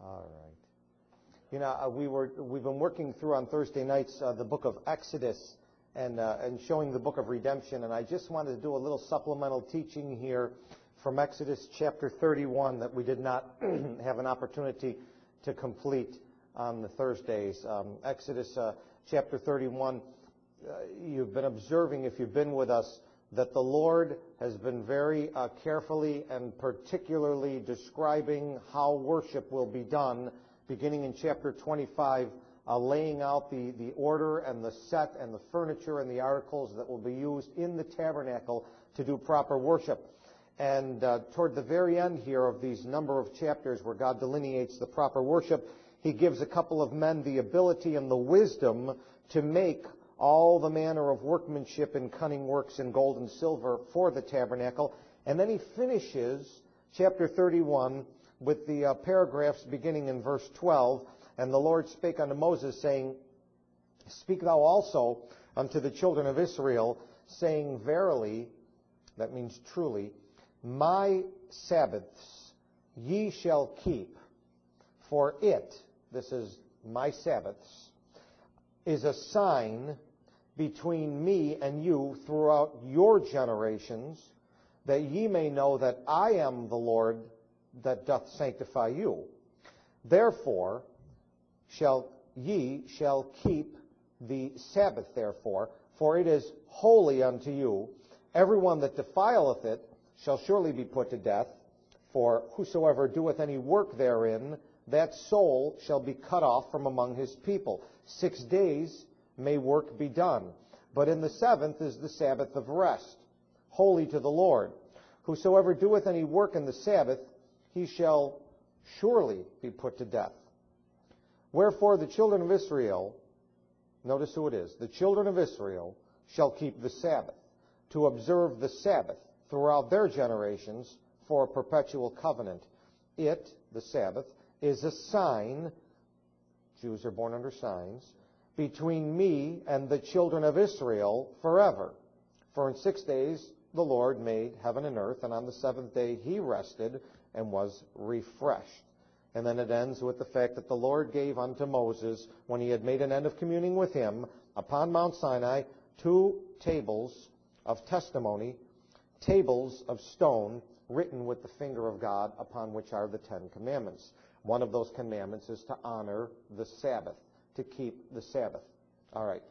All right. You know, we've been working through on Thursday nights the book of Exodus and showing the book of redemption, and I just wanted to do a little supplemental teaching here from Exodus chapter 31 that we did not have an opportunity to complete on the Thursdays. Exodus chapter 31, you've been observing, if you've been with us, that the Lord has been very carefully and particularly describing how worship will be done, beginning in chapter 25, laying out the order and the set and the furniture and the articles that will be used in the tabernacle to do proper worship. And toward the very end here of these number of chapters where God delineates the proper worship, He gives a couple of men the ability and the wisdom to make all the manner of workmanship and cunning works in gold and silver for the tabernacle. And then he finishes chapter 31 with the paragraphs beginning in verse 12. And the Lord spake unto Moses, saying, Speak thou also unto the children of Israel, saying, Verily, that means truly, my Sabbaths ye shall keep, for it, this is my Sabbaths, is a sign between me and you throughout your generations, that ye may know that I am the Lord that doth sanctify you. Therefore ye shall keep the Sabbath, therefore, for it is holy unto you. Everyone that defileth it shall surely be put to death, for whosoever doeth any work therein, that soul shall be cut off from among his people. 6 days may work be done, but in the seventh is the Sabbath of rest, holy to the Lord. Whosoever doeth any work in the Sabbath, he shall surely be put to death. Wherefore the children of Israel, notice who it is, the children of Israel shall keep the Sabbath, to observe the Sabbath throughout their generations for a perpetual covenant. It, the Sabbath, is a sign, Jews are born under signs, between me and the children of Israel forever. For in 6 days the Lord made heaven and earth, and on the seventh day he rested and was refreshed. And then it ends with the fact that the Lord gave unto Moses, when he had made an end of communing with him, upon Mount Sinai, 2 tables of testimony, tables of stone, written with the finger of God, upon which are the 10 commandments. One of those commandments is to honor the Sabbath, to keep the Sabbath. All right.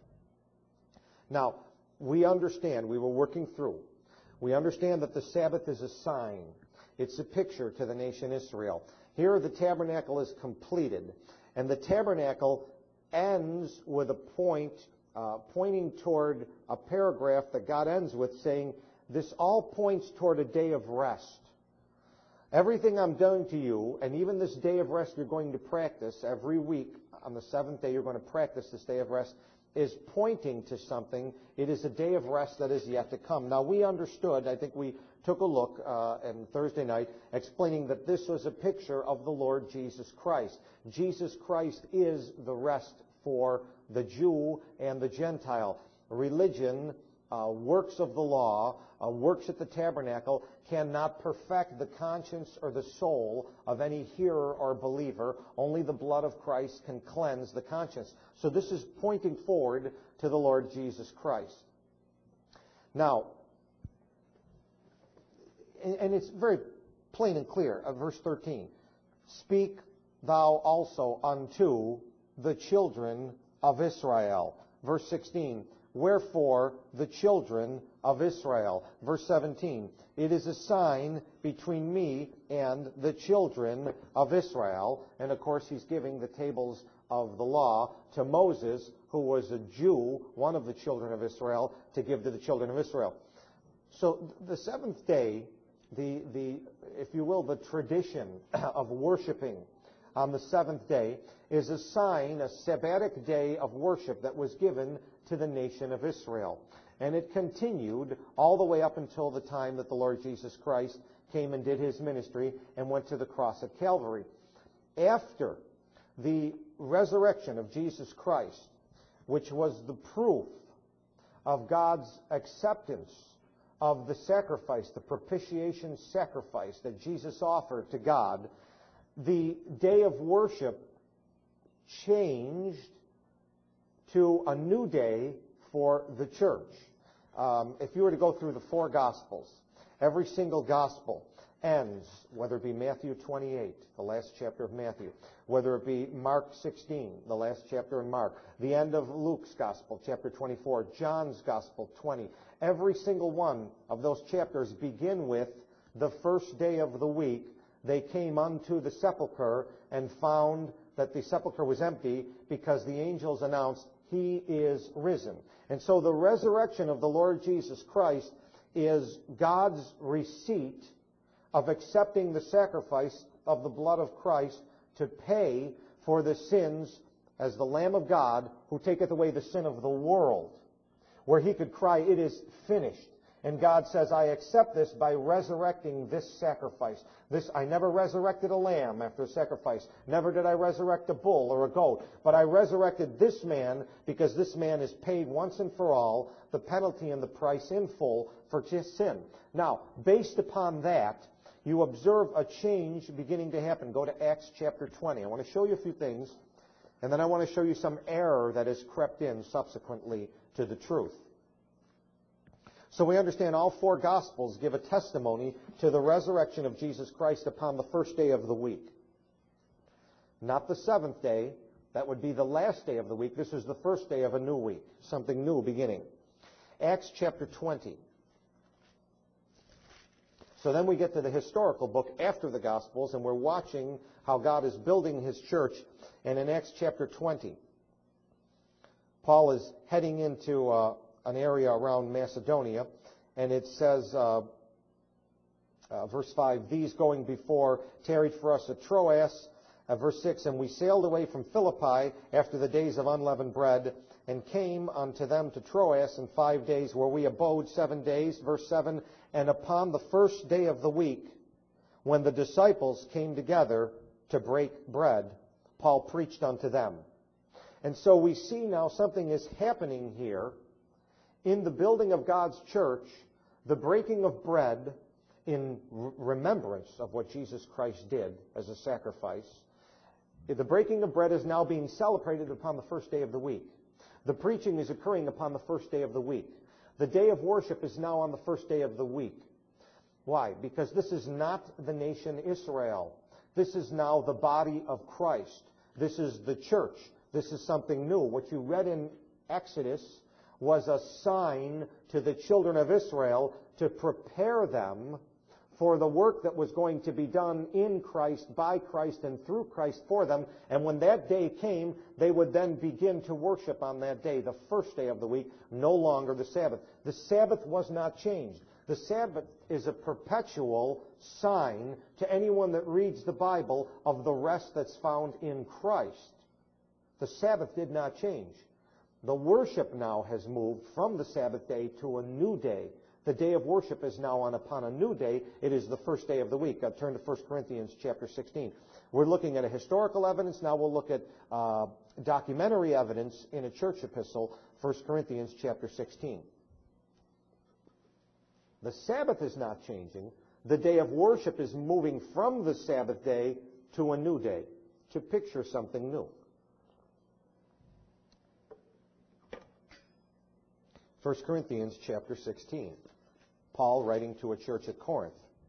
Now, we understand, we were working through, we understand that the Sabbath is a sign. It's a picture to the nation Israel. Here the tabernacle is completed, and the tabernacle ends with a point pointing toward a paragraph that God ends with saying, this all points toward a day of rest. Everything I'm doing to you, and even this day of rest you're going to practice every week, on the seventh day you're going to practice this day of rest, is pointing to something. It is a day of rest that is yet to come. Now, we understood, I think we took a look on Thursday night, explaining that this was a picture of the Lord Jesus Christ. Jesus Christ is the rest for the Jew and the Gentile. Religion, works of the law, works at the tabernacle, cannot perfect the conscience or the soul of any hearer or believer. Only the blood of Christ can cleanse the conscience. So this is pointing forward to the Lord Jesus Christ. Now, and it's very plain and clear, verse 13. Speak thou also unto the children of Israel. Verse 16. Wherefore the children of Israel. Verse 17. It is a sign between me and the children of Israel. And of course he's giving the tables of the law to Moses, who was a Jew, one of the children of Israel, to give to the children of Israel. So the seventh day, if you will, the tradition of worshiping on the seventh day is a sign, a Sabbatic day of worship that was given to the nation of Israel. And it continued all the way up until the time that the Lord Jesus Christ came and did his ministry and went to the cross at Calvary. After the resurrection of Jesus Christ, which was the proof of God's acceptance of the sacrifice, the propitiation sacrifice that Jesus offered to God, the day of worship changed to a new day for the church. If you were to go through the four Gospels, every single Gospel ends, whether it be Matthew 28, the last chapter of Matthew, whether it be Mark 16, the last chapter in Mark, the end of Luke's Gospel, chapter 24, John's Gospel, 20. Every single one of those chapters begin with the first day of the week. They came unto the sepulchre and found that the sepulchre was empty because the angels announced, He is risen. And so the resurrection of the Lord Jesus Christ is God's receipt of accepting the sacrifice of the blood of Christ to pay for the sins as the Lamb of God who taketh away the sin of the world, where He could cry, it is finished. And God says, I accept this by resurrecting this sacrifice. I never resurrected a lamb after a sacrifice. Never did I resurrect a bull or a goat. But I resurrected this man because this man is paid once and for all the penalty and the price in full for his sin. Now, based upon that, you observe a change beginning to happen. Go to Acts chapter 20. I want to show you a few things, and then I want to show you some error that has crept in subsequently to the truth. So we understand all four Gospels give a testimony to the resurrection of Jesus Christ upon the first day of the week. Not the seventh day. That would be the last day of the week. This is the first day of a new week, something new beginning. Acts chapter 20. So then we get to the historical book after the Gospels, and we're watching how God is building His church. And in Acts chapter 20, Paul is heading into an area around Macedonia, and it says, verse 5, these going before tarried for us at Troas. Verse 6, and we sailed away from Philippi after the days of unleavened bread, and came unto them to Troas in 5 days, where we abode 7 days. Verse 7, and upon the first day of the week, when the disciples came together to break bread, Paul preached unto them. And so we see now something is happening here in the building of God's church, the breaking of bread in remembrance of what Jesus Christ did as a sacrifice. The breaking of bread is now being celebrated upon the first day of the week. The preaching is occurring upon the first day of the week. The day of worship is now on the first day of the week. Why? Because this is not the nation Israel. This is now the body of Christ. This is the church. This is something new. What you read in Exodus was a sign to the children of Israel to prepare them for the work that was going to be done in Christ, by Christ, and through Christ for them. And when that day came, they would then begin to worship on that day, the first day of the week, no longer the Sabbath. The Sabbath was not changed. The Sabbath is a perpetual sign to anyone that reads the Bible of the rest that's found in Christ. The Sabbath did not change. The worship now has moved from the Sabbath day to a new day. The day of worship is now upon a new day. It is the first day of the week. Turn to 1 Corinthians chapter 16. We're looking at a historical evidence. Now we'll look at documentary evidence in a church epistle, 1 Corinthians chapter 16. The Sabbath is not changing. The day of worship is moving from the Sabbath day to a new day, to picture something new. 1 Corinthians chapter 16. Paul writing to a church at Corinth.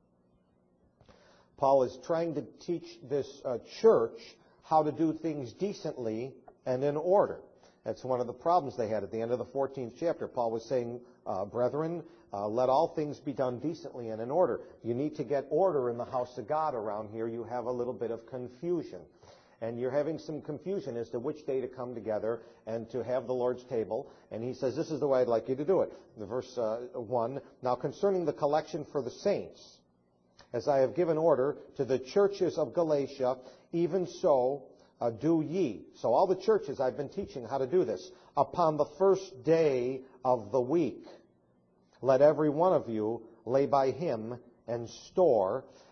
Paul is trying to teach this church how to do things decently and in order. That's one of the problems they had at the end of the 14th chapter. Paul was saying, brethren, let all things be done decently and in order. You need to get order in the house of God around here. You have a little bit of confusion. And you're having some confusion as to which day to come together and to have the Lord's table. And he says, this is the way I'd like you to do it. The verse 1, now concerning the collection for the saints, as I have given order to the churches of Galatia, even so do ye. So all the churches I've been teaching how to do this. Upon the first day of the week, let every one of you lay by him and store,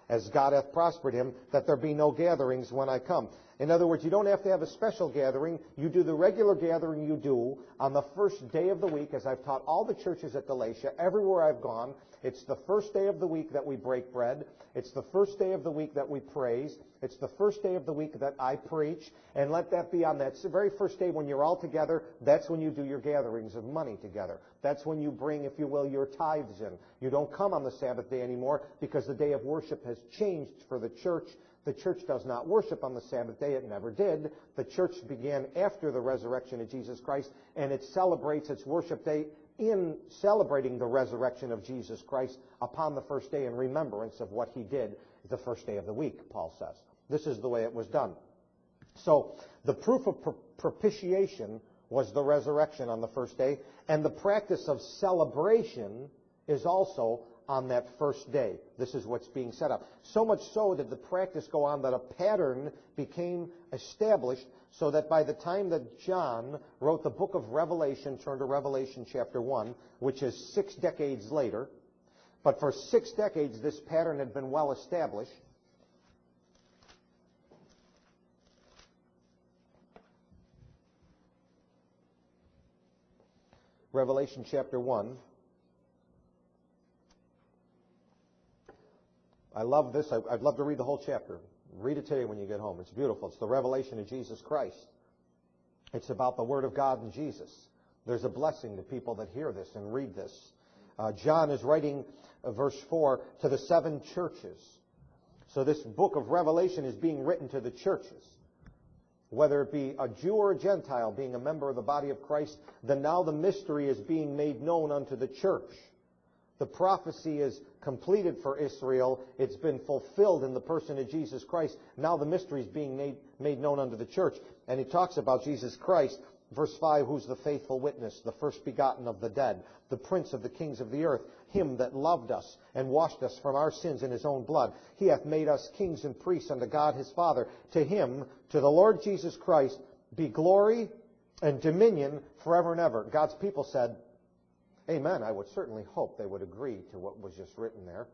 as God hath prospered him, that there be no gatherings when I come. In other words, you don't have to have a special gathering. You do the regular gathering you do on the first day of the week, as I've taught all the churches at Galatia, everywhere I've gone. It's the first day of the week that we break bread. It's the first day of the week that we praise. It's the first day of the week that I preach. And let that be on that very first day when you're all together. That's when you do your gatherings of money together. That's when you bring, if you will, your tithes in. You don't come on the Sabbath day anymore because the day of worship has changed for the church. The church does not worship on the Sabbath day. It never did. The church began after the resurrection of Jesus Christ, and it celebrates its worship day in celebrating the resurrection of Jesus Christ upon the first day in remembrance of what he did the first day of the week, Paul says. This is the way it was done. So the proof of propitiation was the resurrection on the first day, and the practice of celebration is also on that first day. This is what's being set up. So much so did the practice go on that a pattern became established, so that by the time that John wrote the book of Revelation, turn to Revelation chapter 1, which is 6 decades later, but for 6 decades this pattern had been well established. Revelation chapter 1. I love this. I'd love to read the whole chapter. Read it today when you get home. It's beautiful. It's the revelation of Jesus Christ. It's about the Word of God and Jesus. There's a blessing to people that hear this and read this. John is writing, verse 4, to the 7 churches. So this book of Revelation is being written to the churches. Whether it be a Jew or a Gentile being a member of the body of Christ, then now the mystery is being made known unto the church. The prophecy is completed for Israel. It's been fulfilled in the person of Jesus Christ. Now the mystery is being made known unto the church. And he talks about Jesus Christ, verse 5, who's the faithful witness, the first begotten of the dead, the prince of the kings of the earth, him that loved us and washed us from our sins in his own blood. He hath made us kings and priests unto God his Father. To him, to the Lord Jesus Christ, be glory and dominion forever and ever. God's people said, amen. I would certainly hope they would agree to what was just written there.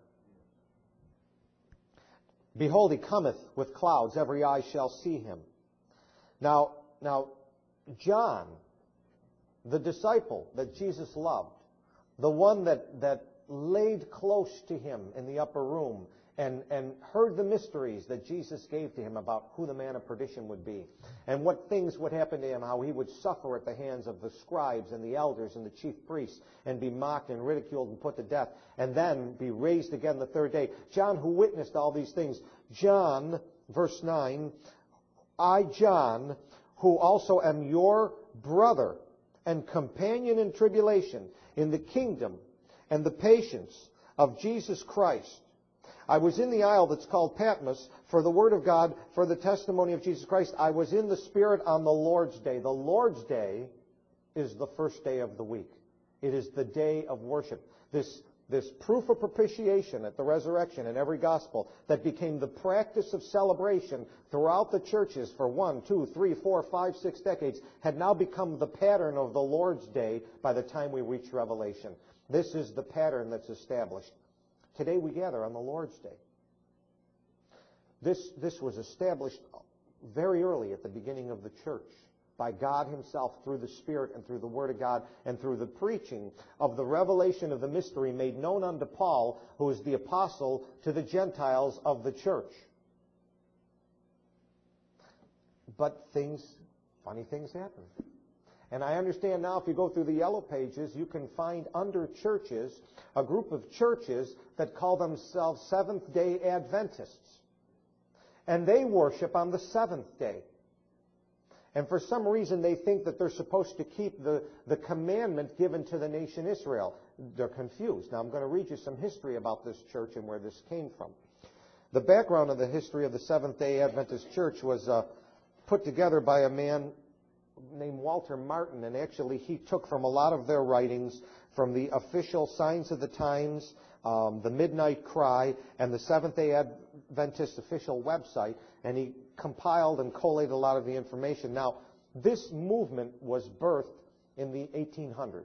Behold, he cometh with clouds, every eye shall see him. Now, John, the disciple that Jesus loved, the one that laid close to him in the upper room and heard the mysteries that Jesus gave to him about who the man of perdition would be and what things would happen to him, how he would suffer at the hands of the scribes and the elders and the chief priests and be mocked and ridiculed and put to death and then be raised again the third day. John, who witnessed all these things, John, verse 9, I, John, who also am your brother and companion in tribulation, in the kingdom and the patience of Jesus Christ. I was in the isle that's called Patmos for the word of God, for the testimony of Jesus Christ. I was in the Spirit on the Lord's day. The Lord's day is the first day of the week. It is the day of worship. This proof of propitiation at the resurrection in every gospel that became the practice of celebration throughout the churches for 1, 2, 3, 4, 5, 6 decades had now become the pattern of the Lord's day by the time we reach Revelation. This is the pattern that's established. Today we gather on the Lord's Day. This was established very early at the beginning of the church by God himself through the Spirit and through the Word of God and through the preaching of the revelation of the mystery made known unto Paul, who is the apostle to the Gentiles of the church. But funny things happen. And I understand now if you go through the yellow pages, you can find under churches a group of churches that call themselves Seventh-day Adventists. And they worship on the seventh day. And for some reason they think that they're supposed to keep the commandment given to the nation Israel. They're confused. Now I'm going to read you some history about this church and where this came from. The background of the history of the Seventh-day Adventist Church was put together by a man named Walter Martin, and actually he took from a lot of their writings from the official Signs of the Times, the Midnight Cry, and the Seventh-day Adventist official website, and he compiled and collated a lot of the information. Now, this movement was birthed in the 1800s.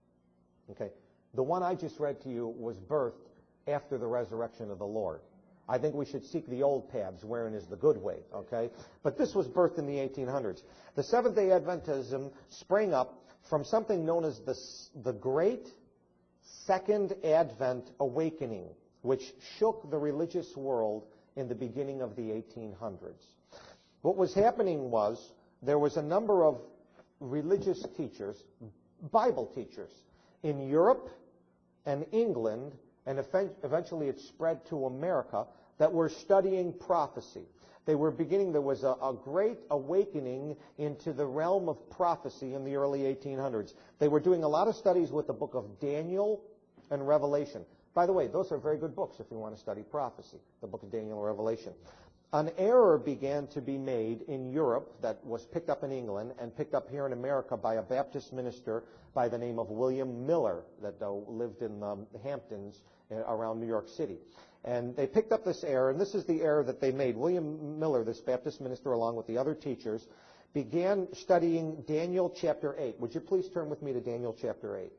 Okay, the one I just read to you was birthed after the resurrection of the Lord. I think we should seek the old paths, wherein is the good way, okay? But this was birthed in the 1800s. The Seventh-day Adventism sprang up from something known as the Great Second Advent Awakening, which shook the religious world in the beginning of the 1800s. What was happening was there was a number of religious teachers, Bible teachers, in Europe and England, and eventually it spread to America, that were studying prophecy. There was a great awakening into the realm of prophecy in the early 1800s. They were doing a lot of studies with the book of Daniel and Revelation. By the way, those are very good books if you want to study prophecy, the book of Daniel and Revelation. An error began to be made in Europe that was picked up in England and picked up here in America by a Baptist minister by the name of William Miller that lived in the Hamptons around New York City. And they picked up this error, and this is the error that they made. William Miller, this Baptist minister, along with the other teachers, began studying Daniel chapter 8. Would you please turn with me to Daniel chapter 8?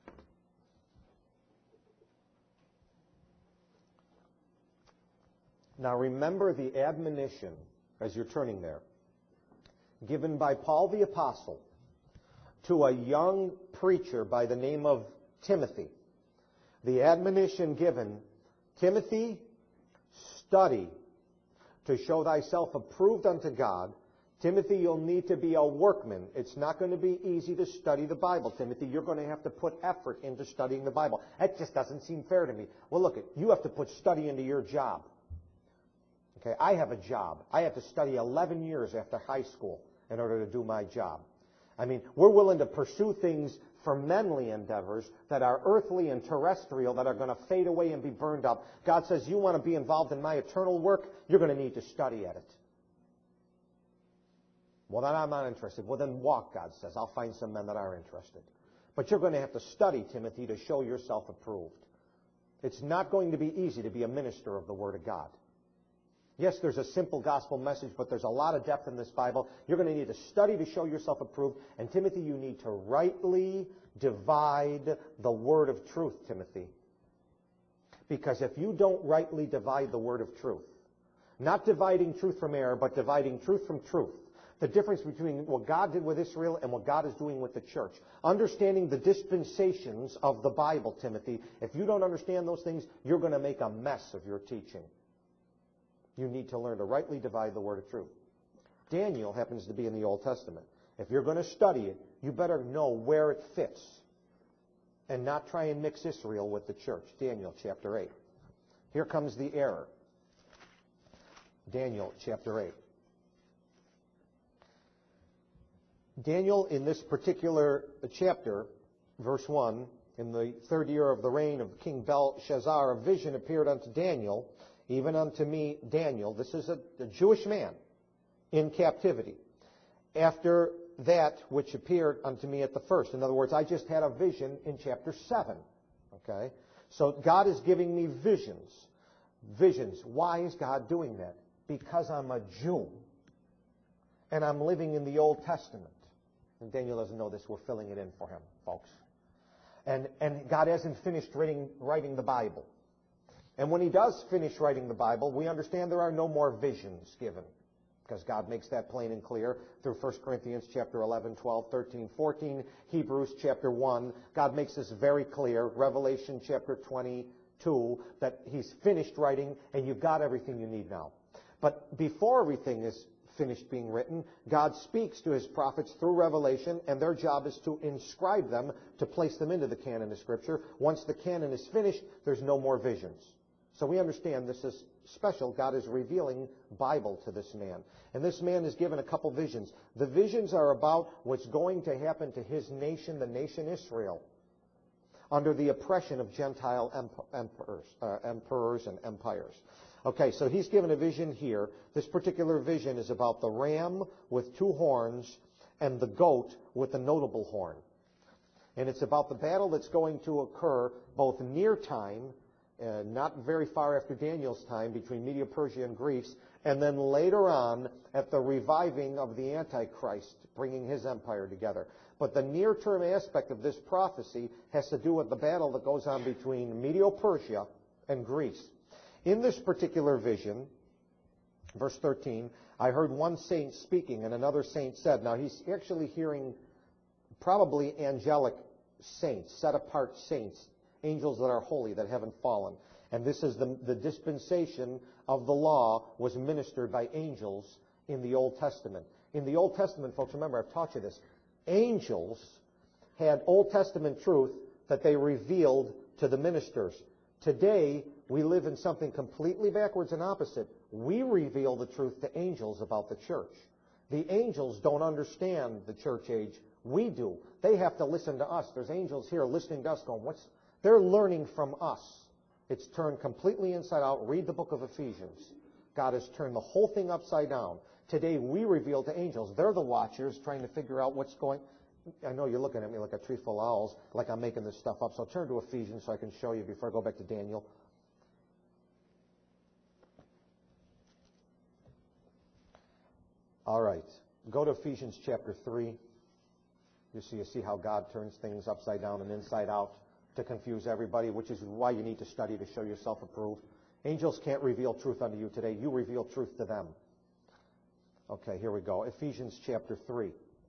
Now remember the admonition, as you're turning there, given by Paul the Apostle to a young preacher by the name of Timothy. The admonition given, Timothy, study to show thyself approved unto God. Timothy, you'll need to be a workman. It's not going to be easy to study the Bible, Timothy. You're going to have to put effort into studying the Bible. That just doesn't seem fair to me. Well, look, you have to put study into your job. Okay, I have a job. I have to study 11 years after high school in order to do my job. I mean, we're willing to pursue things for manly endeavors that are earthly and terrestrial, that are going to fade away and be burned up. God says, you want to be involved in my eternal work, you're going to need to study at it. Well, then I'm not interested. Well, then walk, God says. I'll find some men that are interested. But you're going to have to study, Timothy, to show yourself approved. It's not going to be easy to be a minister of the Word of God. Yes, there's a simple gospel message, but there's a lot of depth in this Bible. You're going to need to study to show yourself approved. And Timothy, you need to rightly divide the word of truth, Timothy. Because if you don't rightly divide the word of truth, not dividing truth from error, but dividing truth from truth, the difference between what God did with Israel and what God is doing with the church, understanding the dispensations of the Bible, Timothy, if you don't understand those things, you're going to make a mess of your teaching. You need to learn to rightly divide the word of truth. Daniel happens to be in the Old Testament. If you're going to study it, you better know where it fits and not try and mix Israel with the church. Daniel chapter 8. Here comes the error. Daniel chapter 8. Daniel, in this particular chapter, verse 1, in the 3rd year of the reign of King Belshazzar, a vision appeared unto Daniel, even unto me, Daniel. This is a Jewish man in captivity. After that which appeared unto me at the first. In other words, I just had a vision in chapter 7. Okay? So God is giving me visions. Visions. Why is God doing that? Because I'm a Jew. And I'm living in the Old Testament. And Daniel doesn't know this. We're filling it in for him, folks. And God hasn't finished writing the Bible. And when he does finish writing the Bible, we understand there are no more visions given, because God makes that plain and clear through 1 Corinthians chapter 11, 12, 13, 14, Hebrews chapter 1. God makes this very clear, Revelation chapter 22, that he's finished writing and you've got everything you need now. But before everything is finished being written, God speaks to his prophets through revelation, and their job is to inscribe them, to place them into the canon of Scripture. Once the canon is finished, there's no more visions. So we understand this is special. God is revealing Bible to this man. And this man is given a couple visions. The visions are about what's going to happen to his nation, the nation Israel, under the oppression of Gentile emperors and empires. Okay, so he's given a vision here. This particular vision is about the ram with 2 horns and the goat with a notable horn. And it's about the battle that's going to occur both near time, not very far after Daniel's time, between Medo-Persia and Greece, and then later on at the reviving of the Antichrist, bringing his empire together. But the near-term aspect of this prophecy has to do with the battle that goes on between Medo-Persia and Greece. In this particular vision, verse 13, I heard one saint speaking, and another saint said, now he's actually hearing probably angelic saints, set-apart saints, angels that are holy, that haven't fallen. And this is the dispensation of the law was ministered by angels in the Old Testament. In the Old Testament, folks, remember, I've taught you this. Angels had Old Testament truth that they revealed to the ministers. Today, we live in something completely backwards and opposite. We reveal the truth to angels about the church. The angels don't understand the church age. We do. They have to listen to us. There's angels here listening to us going, they're learning from us. It's turned completely inside out. Read the book of Ephesians. God has turned the whole thing upside down. Today, we reveal to angels. They're the watchers trying to figure out what's going. I know you're looking at me like a tree full of owls, like I'm making this stuff up. So turn to Ephesians so I can show you before I go back to Daniel. All right. Go to Ephesians chapter 3. You see how God turns things upside down and inside out to confuse everybody, which is why you need to study to show yourself approved. Angels can't reveal truth unto you today. You reveal truth to them. Okay, here we go. Ephesians chapter 3.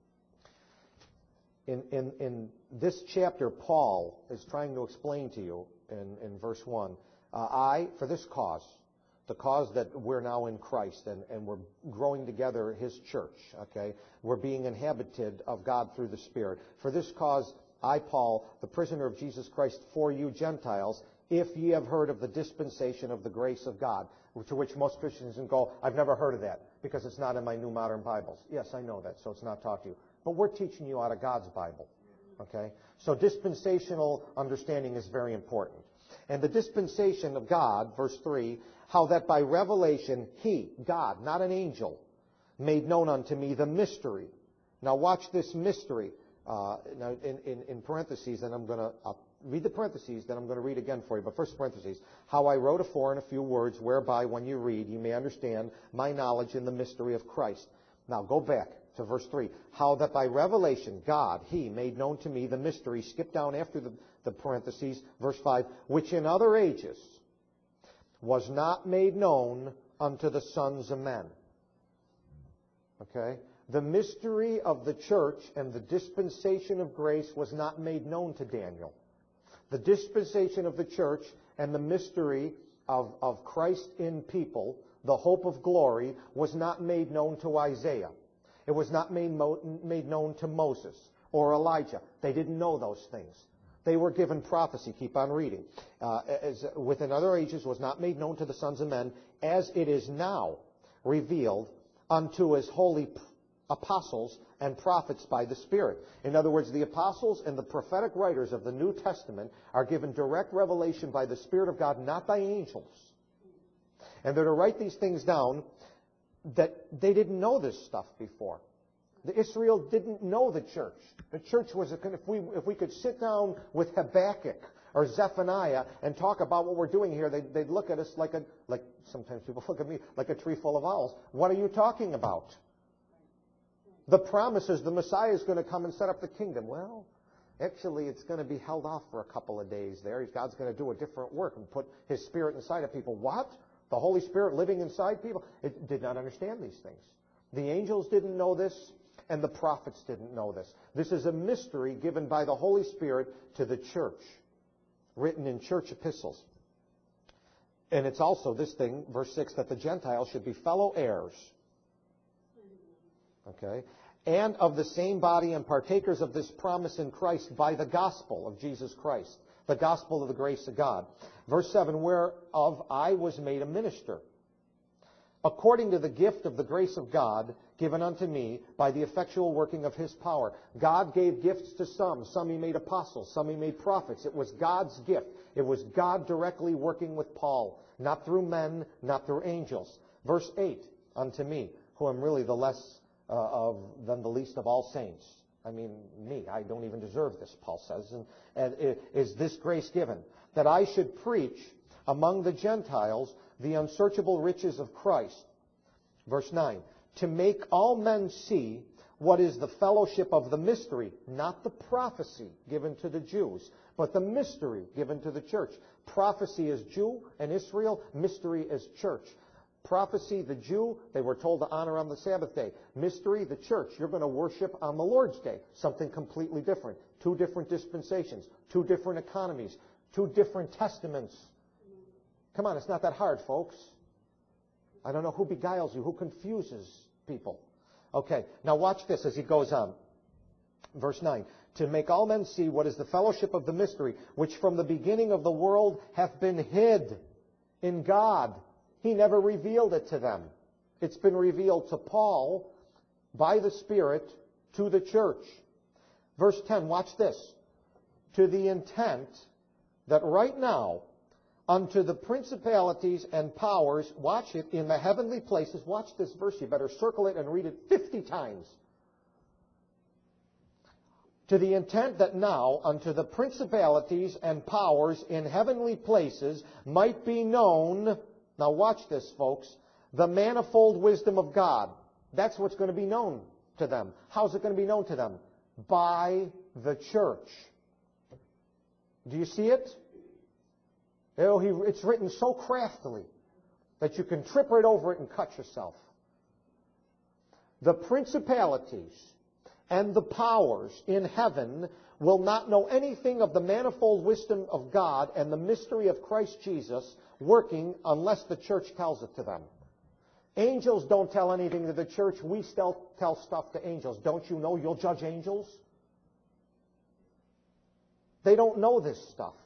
In this chapter, Paul is trying to explain to you in verse 1, for this cause, the cause that we're now in Christ and we're growing together His church, okay? We're being inhabited of God through the Spirit. For this cause, I, Paul, the prisoner of Jesus Christ, for you Gentiles, if ye have heard of the dispensation of the grace of God, to which most Christians can go, I've never heard of that, because it's not in my New Modern Bibles. Yes, I know that, so it's not taught to you. But we're teaching you out of God's Bible, okay? So dispensational understanding is very important. And the dispensation of God, verse 3, how that by revelation He, God, not an angel, made known unto me the mystery. Now watch this mystery. Now in parentheses, and I'll read the parentheses, then I'm going to read again for you. But first parentheses, how I wrote afore in a few words, whereby when you read, you may understand my knowledge in the mystery of Christ. Now go back to verse 3. How that by revelation, God, He, made known to me the mystery. Skip down after the parentheses, verse 5, which in other ages was not made known unto the sons of men. Okay? The mystery of the church and the dispensation of grace was not made known to Daniel. The dispensation of the church and the mystery of Christ in people, the hope of glory, was not made known to Isaiah. It was not made known to Moses or Elijah. They didn't know those things. They were given prophecy. Keep on reading. As within other ages was not made known to the sons of men, as it is now revealed unto His holy apostles and prophets by the Spirit. In other words, the apostles and the prophetic writers of the New Testament are given direct revelation by the Spirit of God, not by angels. And they're to write these things down that they didn't know this stuff before. The Israel didn't know the church. The church was, if we could sit down with Habakkuk or Zephaniah and talk about what we're doing here, they'd look at us like sometimes people look at me, like a tree full of owls. What are you talking about? The promise is the Messiah is going to come and set up the kingdom. Well, actually, it's going to be held off for a couple of days there. God's going to do a different work and put His Spirit inside of people. What? The Holy Spirit living inside people? It did not understand these things. The angels didn't know this, and the prophets didn't know this. This is a mystery given by the Holy Spirit to the church, written in church epistles. And it's also this thing, verse 6, that the Gentiles should be fellow heirs. Okay? And of the same body and partakers of this promise in Christ by the gospel of Jesus Christ, the gospel of the grace of God. Verse 7, whereof I was made a minister, according to the gift of the grace of God given unto me by the effectual working of His power. God gave gifts to some. Some He made apostles. Some He made prophets. It was God's gift. It was God directly working with Paul, not through men, not through angels. Verse 8, unto me, who am really the less than the least of all saints. I mean, me, I don't even deserve this, Paul says. And is this grace given? That I should preach among the Gentiles the unsearchable riches of Christ. Verse 9, to make all men see what is the fellowship of the mystery, not the prophecy given to the Jews, but the mystery given to the church. Prophecy is Jew and Israel, mystery is church. Prophecy, the Jew, they were told to honor on the Sabbath day. Mystery, the church, you're going to worship on the Lord's day. Something completely different. Two different dispensations, two different economies, two different testaments. Come on, it's not that hard, folks. I don't know who beguiles you, who confuses people. Okay, now watch this as he goes on. Verse 9. To make all men see what is the fellowship of the mystery, which from the beginning of the world hath been hid in God. He never revealed it to them. It's been revealed to Paul by the Spirit to the church. Verse 10, watch this. To the intent that right now, unto the principalities and powers, watch it, in the heavenly places. Watch this verse. You better circle it and read it 50 times. To the intent that now unto the principalities and powers in heavenly places might be known, now watch this, folks, the manifold wisdom of God. That's what's going to be known to them. How's it going to be known to them? By the church. Do you see it? You know, it's written so craftily that you can trip right over it and cut yourself. The principalities and the powers in heaven will not know anything of the manifold wisdom of God and the mystery of Christ Jesus working unless the church tells it to them. Angels don't tell anything to the church. We still tell stuff to angels. Don't you know you'll judge angels? They don't know this stuff.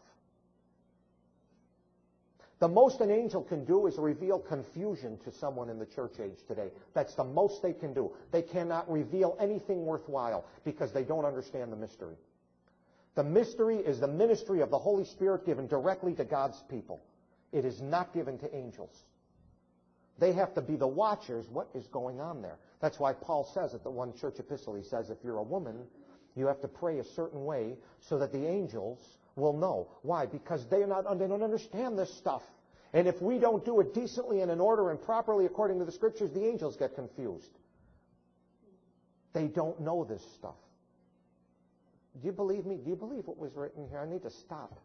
The most an angel can do is reveal confusion to someone in the church age today. That's the most they can do. They cannot reveal anything worthwhile because they don't understand the mystery. The mystery is the ministry of the Holy Spirit given directly to God's people. It is not given to angels. They have to be the watchers. What is going on there? That's why Paul says at the one church epistle, he says, if you're a woman, you have to pray a certain way so that the angels will know. Why? Because they don't understand this stuff. And if we don't do it decently and in order and properly according to the Scriptures, the angels get confused. They don't know this stuff. Do you believe me? Do you believe what was written here? I need to stop.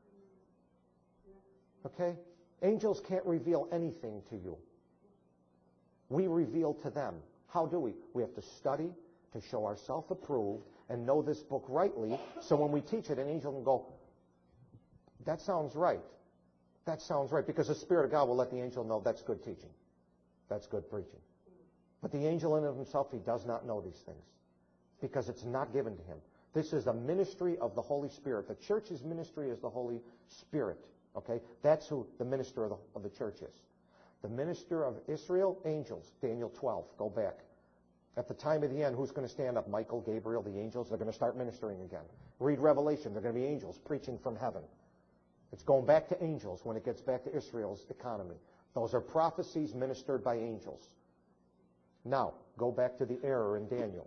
Okay? Angels can't reveal anything to you. We reveal to them. How do we? We have to study to show ourselves approved and know this book rightly, so when we teach it, an angel can go, that sounds right. That sounds right. Because the Spirit of God will let the angel know that's good teaching. That's good preaching. But the angel in and of himself, he does not know these things. Because it's not given to him. This is the ministry of the Holy Spirit. The church's ministry is the Holy Spirit. Okay? That's who the minister of the church is. The minister of Israel, angels. Daniel 12. Go back. At the time of the end, who's going to stand up? Michael, Gabriel, the angels. They're going to start ministering again. Read Revelation. They're going to be angels preaching from heaven. It's going back to angels when it gets back to Israel's economy. Those are prophecies ministered by angels. Now, go back to the error in Daniel.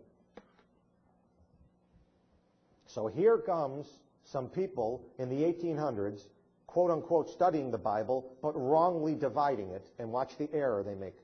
So here comes some people in the 1800s, quote unquote, studying the Bible, but wrongly dividing it. And watch the error they make.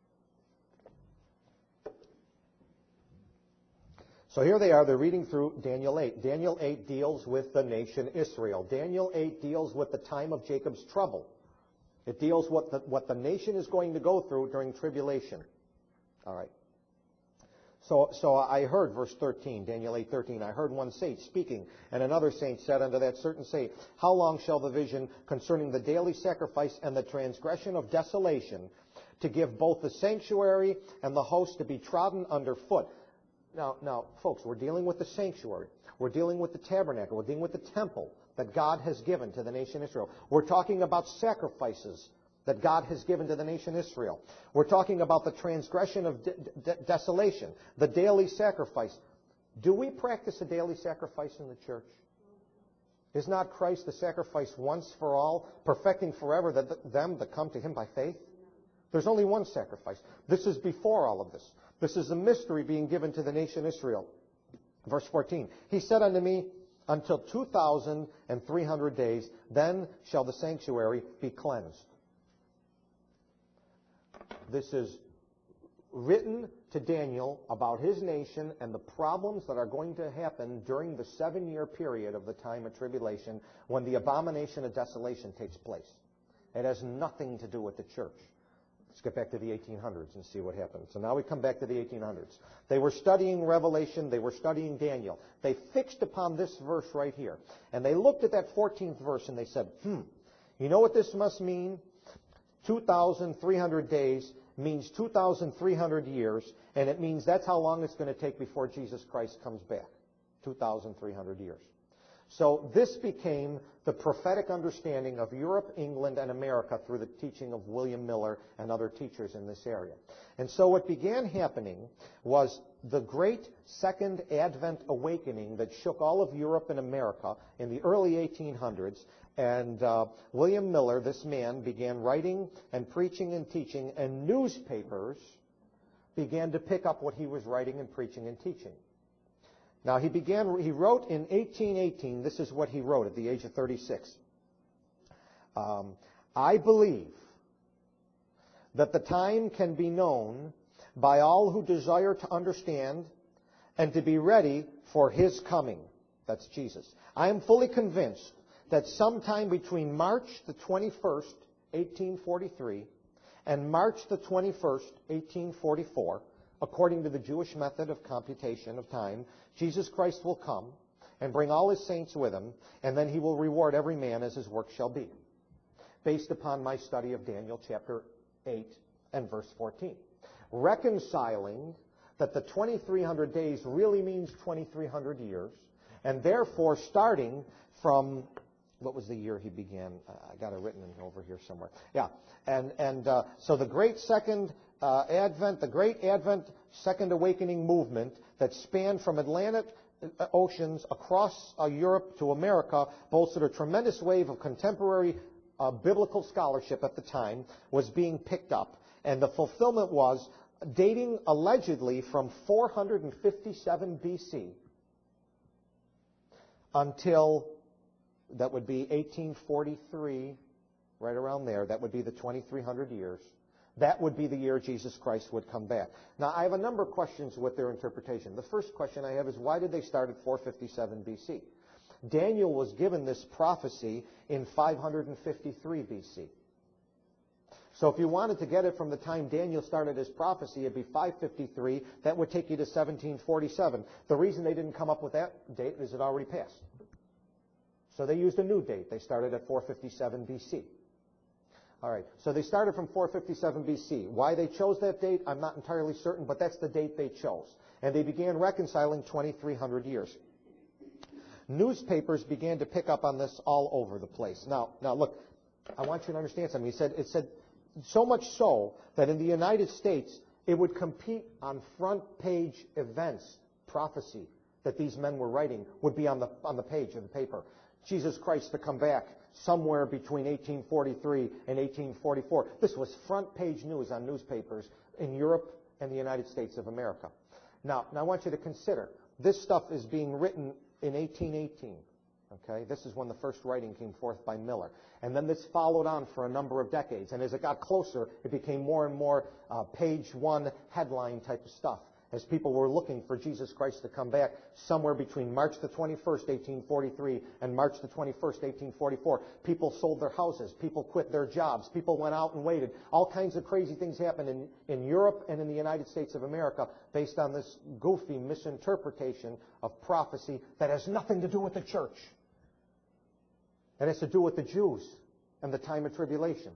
So here they are, they're reading through Daniel 8. Daniel 8 deals with the nation Israel. Daniel 8 deals with the time of Jacob's trouble. It deals with what the nation is going to go through during tribulation. All right. So I heard, verse 13, Daniel 8:13, I heard one saint speaking, and another saint said unto that certain saint, how long shall the vision concerning the daily sacrifice and the transgression of desolation, to give both the sanctuary and the host to be trodden under foot? Now, folks, we're dealing with the sanctuary. We're dealing with the tabernacle. We're dealing with the temple that God has given to the nation Israel. We're talking about sacrifices that God has given to the nation Israel. We're talking about the transgression of desolation, the daily sacrifice. Do we practice a daily sacrifice in the church? Is not Christ the sacrifice once for all, perfecting forever them that come to him by faith? There's only one sacrifice. This is before all of this. This is a mystery being given to the nation Israel. Verse 14, he said unto me, until 2,300 days, then shall the sanctuary be cleansed. This is written to Daniel about his nation and the problems that are going to happen during the 7-year period of the time of tribulation when the abomination of desolation takes place. It has nothing to do with the church. Let's get back to the 1800s and see what happens. So now we come back to the 1800s. They were studying Revelation. They were studying Daniel. They fixed upon this verse right here. And they looked at that 14th verse and they said, you know what this must mean? 2,300 days means 2,300 years, and it means that's how long it's going to take before Jesus Christ comes back. 2,300 years. So this became the prophetic understanding of Europe, England, and America through the teaching of William Miller and other teachers in this area. And so what began happening was the great Second Advent awakening that shook all of Europe and America in the early 1800s. And William Miller, this man, began writing and preaching and teaching, and newspapers began to pick up what he was writing and preaching and teaching. Now, he wrote in 1818, this is what he wrote at the age of 36. I believe that the time can be known by all who desire to understand and to be ready for his coming. That's Jesus. I am fully convinced that sometime between March the 21st, 1843, and March the 21st, 1844, according to the Jewish method of computation of time, Jesus Christ will come and bring all his saints with him, and then he will reward every man as his work shall be, based upon my study of Daniel chapter 8 and verse 14. Reconciling that the 2,300 days really means 2,300 years, and therefore starting from, what was the year he began? I got it written over here somewhere. Yeah, so the great Second Advent, the Great Advent Second Awakening movement that spanned from Atlantic oceans across Europe to America bolstered a tremendous wave of contemporary biblical scholarship at the time was being picked up. And the fulfillment was dating allegedly from 457 BC until, that would be 1843, right around there. That would be the 2,300 years. That would be the year Jesus Christ would come back. Now, I have a number of questions with their interpretation. The first question I have is, why did they start at 457 BC? Daniel was given this prophecy in 553 BC. So if you wanted to get it from the time Daniel started his prophecy, it'd be 553. That would take you to 1747. The reason they didn't come up with that date is it already passed. So they used a new date. They started at 457 BC. All right, so they started from 457 BC. Why they chose that date, I'm not entirely certain, but that's the date they chose. And they began reconciling 2,300 years. Newspapers began to pick up on this all over the place. Now look, I want you to understand something. It said so much so that in the United States, it would compete on front page events, prophecy that these men were writing would be on the page of the paper. Jesus Christ to come back somewhere between 1843 and 1844. This was front page news on newspapers in Europe and the United States of America. Now I want you to consider, this stuff is being written in 1818. Okay, this is when the first writing came forth by Miller. And then this followed on for a number of decades. And as it got closer, it became more and more page one headline type of stuff, as people were looking for Jesus Christ to come back somewhere between March the 21st, 1843, and March the 21st, 1844. People sold their houses. People quit their jobs. People went out and waited. All kinds of crazy things happened in Europe and in the United States of America based on this goofy misinterpretation of prophecy that has nothing to do with the church. It has to do with the Jews and the time of tribulation.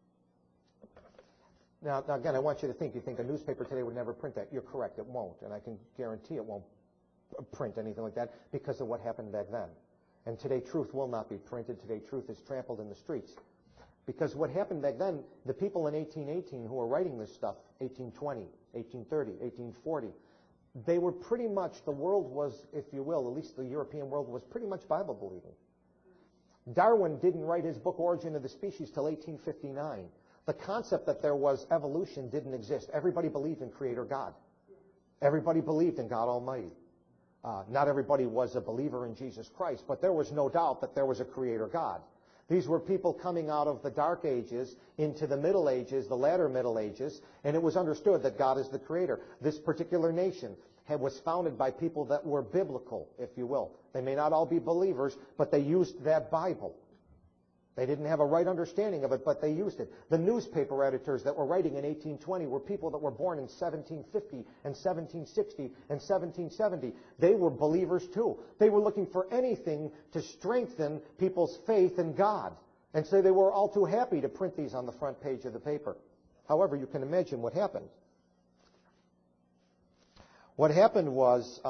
Now, again, I want you to think, you think a newspaper today would never print that. You're correct, it won't. And I can guarantee it won't print anything like that because of what happened back then. And today, truth will not be printed. Today, truth is trampled in the streets. Because what happened back then, the people in 1818 who were writing this stuff, 1820, 1830, 1840, they were pretty much, the world was, if you will, at least the European world was pretty much Bible-believing. Darwin didn't write his book Origin of the Species till 1859. The concept that there was evolution didn't exist. Everybody believed in Creator God. Everybody believed in God Almighty. Not everybody was a believer in Jesus Christ, but there was no doubt that there was a Creator God. These were people coming out of the Dark Ages into the Middle Ages, the latter Middle Ages, and it was understood that God is the creator. This particular nation was founded by people that were biblical, if you will. They may not all be believers, but they used that Bible. They didn't have a right understanding of it, but they used it. The newspaper editors that were writing in 1820 were people that were born in 1750 and 1760 and 1770. They were believers too. They were looking for anything to strengthen people's faith in God. And so they were all too happy to print these on the front page of the paper. However, you can imagine what happened. What happened was,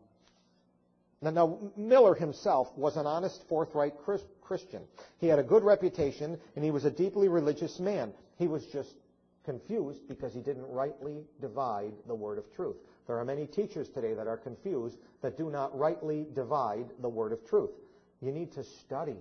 now Miller himself was an honest, forthright Christian. He had a good reputation, and he was a deeply religious man. He was just confused because he didn't rightly divide the word of truth. There are many teachers today that are confused, that do not rightly divide the word of truth. You need to study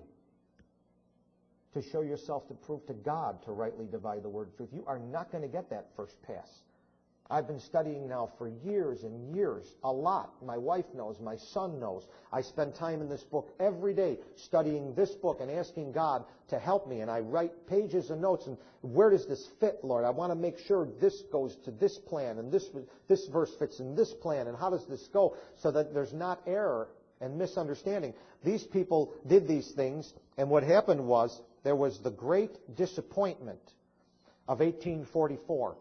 to show yourself to prove to God to rightly divide the word of truth. You are not going to get that first pass. I've been studying now for years and years, a lot. My wife knows, my son knows. I spend time in this book every day studying this book and asking God to help me. And I write pages of notes, and where does this fit, Lord? I want to make sure this goes to this plan, and this verse fits in this plan, and how does this go, so that there's not error and misunderstanding. These people did these things, and what happened was there was the great disappointment of 1844.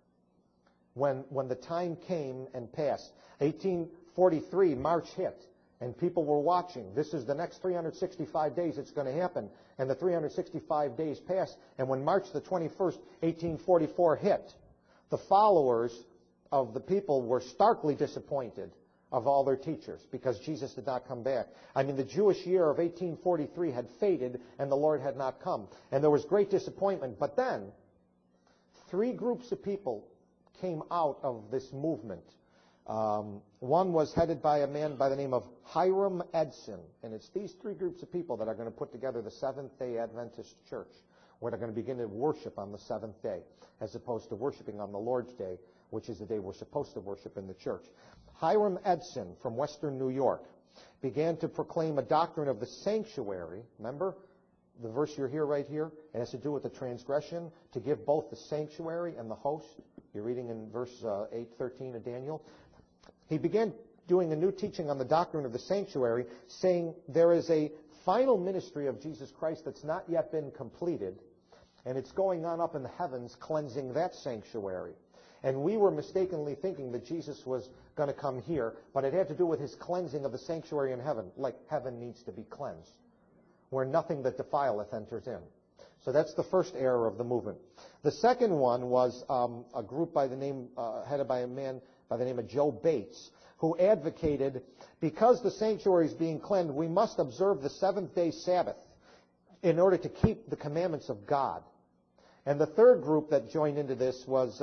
When the time came and passed. 1843, March hit, and people were watching. This is the next 365 days it's going to happen. And the 365 days passed, and when March the 21st, 1844 hit, the followers of the people were starkly disappointed of all their teachers because Jesus did not come back. I mean, the Jewish year of 1843 had faded, and the Lord had not come. And there was great disappointment. But then, three groups of people came out of this movement. One was headed by a man by the name of Hiram Edson, and it's these three groups of people that are going to put together the Seventh-day Adventist Church, where they're going to begin to worship on the seventh day, as opposed to worshiping on the Lord's Day, which is the day we're supposed to worship in the church. Hiram Edson from Western New York began to proclaim a doctrine of the sanctuary. Remember? The verse you're here, right here, it has to do with the transgression, to give both the sanctuary and the host. You're reading in verse 8:13 of Daniel. He began doing a new teaching on the doctrine of the sanctuary, saying there is a final ministry of Jesus Christ that's not yet been completed, and it's going on up in the heavens, cleansing that sanctuary. And we were mistakenly thinking that Jesus was going to come here, but it had to do with his cleansing of the sanctuary in heaven, like heaven needs to be cleansed, where nothing that defileth enters in. So that's the first error of the movement. The second one was a group by the name, headed by a man by the name of Joe Bates, who advocated, because the sanctuary is being cleansed, we must observe the seventh-day Sabbath in order to keep the commandments of God. And the third group that joined into this was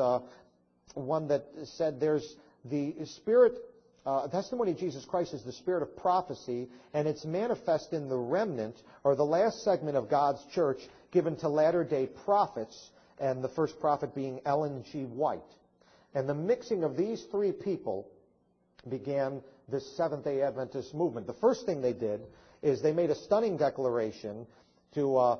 one that said there's the Spirit. Testimony of Jesus Christ is the spirit of prophecy, and it's manifest in the remnant, or the last segment of God's church, given to latter-day prophets, and the first prophet being Ellen G. White. And the mixing of these three people began this Seventh-day Adventist movement. The first thing they did is they made a stunning declaration to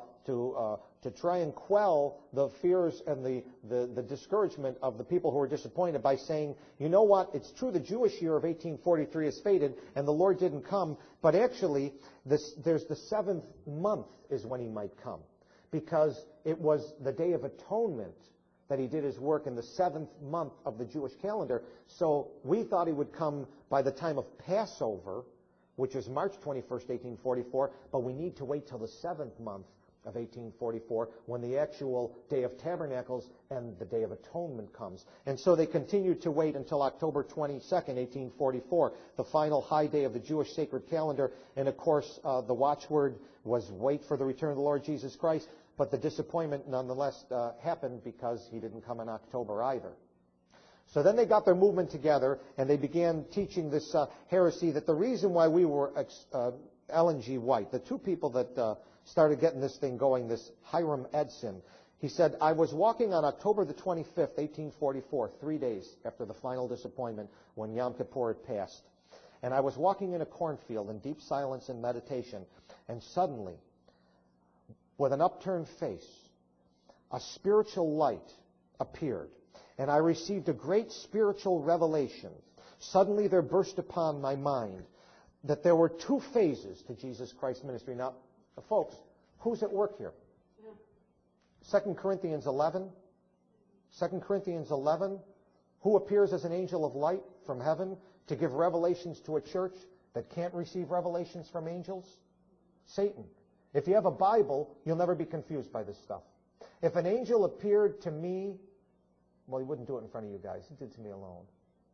try and quell the fears and the discouragement of the people who were disappointed by saying, you know what, it's true the Jewish year of 1843 has faded and the Lord didn't come, but actually there's the seventh month is when he might come, because it was the Day of Atonement that he did his work in the seventh month of the Jewish calendar. So we thought he would come by the time of Passover, which is March 21st, 1844, but we need to wait till the seventh month of 1844 when the actual Day of Tabernacles and the Day of Atonement comes. And so they continued to wait until October 22nd, 1844, the final high day of the Jewish sacred calendar. And of course, the watchword was wait for the return of the Lord Jesus Christ. But the disappointment nonetheless happened because he didn't come in October either. So then they got their movement together and they began teaching this heresy that the reason why we were Ellen G. White, the two people that started getting this thing going, this Hiram Edson, he said, I was walking on October the 25th, 1844, 3 days after the final disappointment when Yom Kippur had passed. And I was walking in a cornfield in deep silence and meditation, and suddenly, with an upturned face, a spiritual light appeared, and I received a great spiritual revelation. Suddenly there burst upon my mind that there were two phases to Jesus Christ's ministry. Now, folks, who's at work here? 2 Corinthians 11. 2 Corinthians 11. Who appears as an angel of light from heaven to give revelations to a church that can't receive revelations from angels? Satan. If you have a Bible, you'll never be confused by this stuff. If an angel appeared to me, well, he wouldn't do it in front of you guys. He did it to me alone.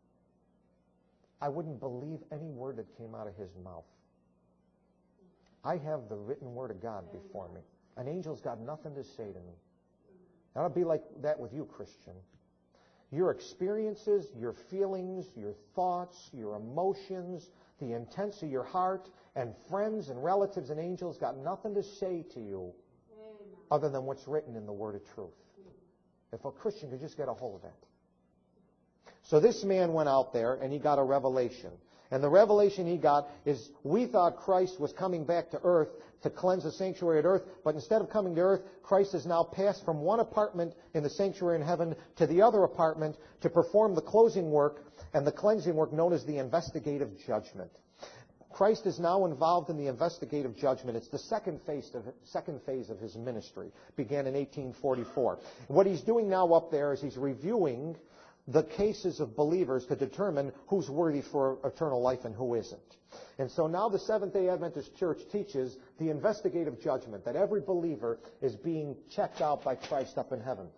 I wouldn't believe any word that came out of his mouth. I have the written word of God before me. An angel's got nothing to say to me. That'll be like that with you, Christian. Your experiences, your feelings, your thoughts, your emotions, the intents of your heart, and friends and relatives and angels got nothing to say to you other than what's written in the Word of truth. If a Christian could just get a hold of that. So this man went out there and he got a revelation. And the revelation he got is, we thought Christ was coming back to earth to cleanse the sanctuary at earth, but instead of coming to earth, Christ has now passed from one apartment in the sanctuary in heaven to the other apartment to perform the closing work and the cleansing work known as the investigative judgment. Christ is now involved in the investigative judgment. It's the second phase of his ministry. Began in 1844. What he's doing now up there is he's reviewing the cases of believers to determine who's worthy for eternal life and who isn't. And so now the Seventh-day Adventist Church teaches the investigative judgment, that every believer is being checked out by Christ up in heaven.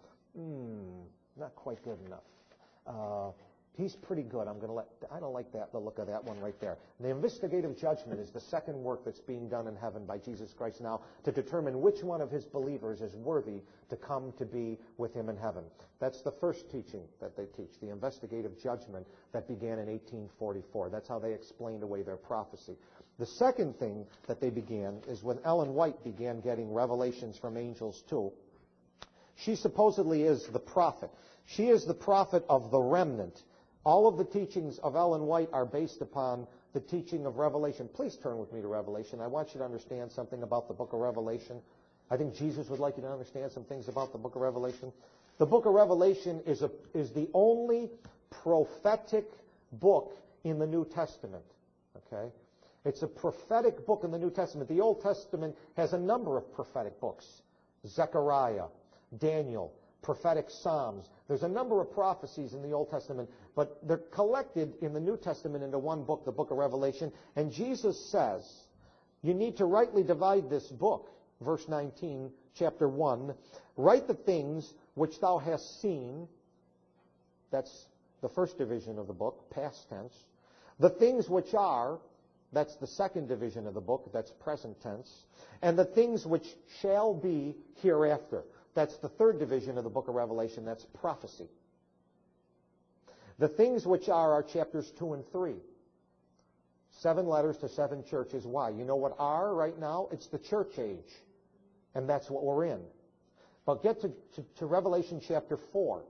Not quite good enough. He's pretty good. I don't like the look of that one right there. The investigative judgment is the second work that's being done in heaven by Jesus Christ now to determine which one of his believers is worthy to come to be with him in heaven. That's the first teaching that they teach, the investigative judgment that began in 1844. That's how they explained away their prophecy. The second thing that they began is when Ellen White began getting revelations from angels too. She supposedly is the prophet. She is the prophet of the remnant. All of the teachings of Ellen White are based upon the teaching of Revelation. Please turn with me to Revelation. I want you to understand something about the book of Revelation. I think Jesus would like you to understand some things about the book of Revelation. The book of Revelation is the only prophetic book in the New Testament. Okay? It's a prophetic book in the New Testament. The Old Testament has a number of prophetic books. Zechariah, Daniel, prophetic Psalms. There's a number of prophecies in the Old Testament, but they're collected in the New Testament into one book, the book of Revelation. And Jesus says, you need to rightly divide this book. Verse 19, chapter 1. Write the things which thou hast seen. That's the first division of the book, past tense. The things which are, that's the second division of the book, that's present tense. And the things which shall be hereafter. That's the third division of the book of Revelation. That's prophecy. The things which are chapters 2 and 3. 7 letters to 7 churches. Why? You know what are right now? It's the church age. And that's what we're in. But get to Revelation chapter 4.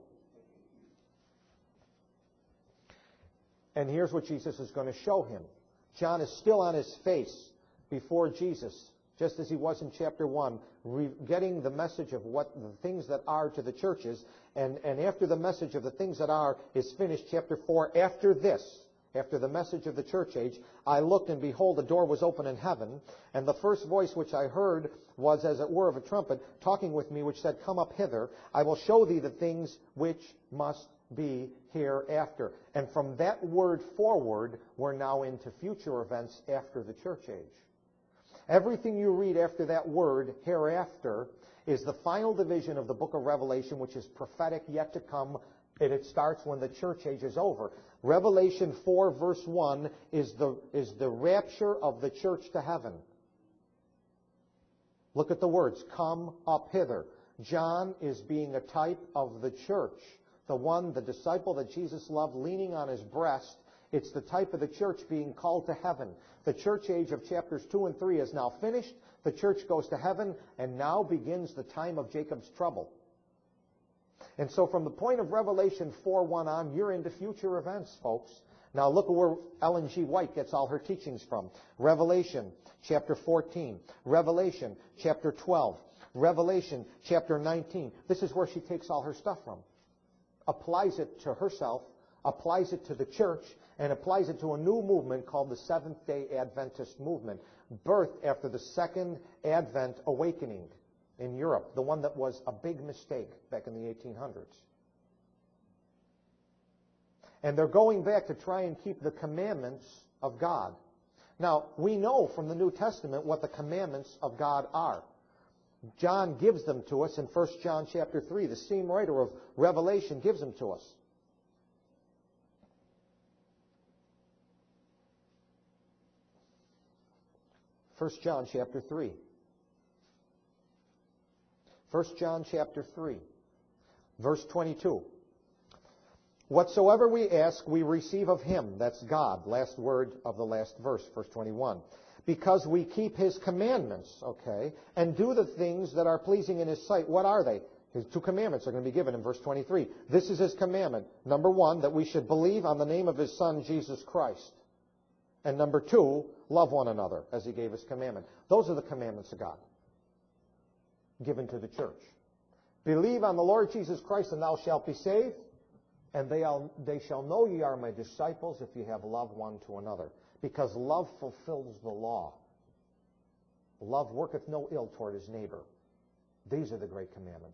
And here's what Jesus is going to show him. John is still on his face before Jesus, just as he was in chapter 1, getting the message of what the things that are to the churches. And after the message of the things that are is finished, chapter 4, after the message of the church age, I looked, and behold, a door was open in heaven. And the first voice which I heard was as it were of a trumpet, talking with me, which said, Come up hither, I will show thee the things which must be hereafter. And from that word forward, we're now into future events after the church age. Everything you read after that word, hereafter, is the final division of the book of Revelation, which is prophetic, yet to come, and it starts when the church age is over. Revelation 4, verse 1, is the rapture of the church to heaven. Look at the words, come up hither. John is being a type of the church, the disciple that Jesus loved, leaning on his breast. It's the type of the church being called to heaven. The church age of chapters 2 and 3 is now finished. The church goes to heaven, and now begins the time of Jacob's trouble. And so from the point of Revelation 4:1 on, you're into future events, folks. Now look at where Ellen G. White gets all her teachings from. Revelation chapter 14. Revelation chapter 12. Revelation chapter 19. This is where she takes all her stuff from. Applies it to herself, applies it to the church, and applies it to a new movement called the Seventh-day Adventist movement, birthed after the Second Advent Awakening in Europe, the one that was a big mistake back in the 1800s. And they're going back to try and keep the commandments of God. Now, we know from the New Testament what the commandments of God are. John gives them to us in 1 John chapter 3. The same writer of Revelation gives them to us. First John chapter 3. 1 John chapter 3, verse 22. Whatsoever we ask, we receive of Him. That's God. Last word of the last verse, verse 21. Because we keep His commandments, okay, and do the things that are pleasing in His sight. What are they? His two commandments are going to be given in verse 23. This is His commandment. Number one, that we should believe on the name of His Son, Jesus Christ. And number two, love one another as He gave His commandment. Those are the commandments of God given to the church. Believe on the Lord Jesus Christ and thou shalt be saved, and they shall know ye are my disciples if you have love one to another. Because love fulfills the law. Love worketh no ill toward his neighbor. These are the great commandments.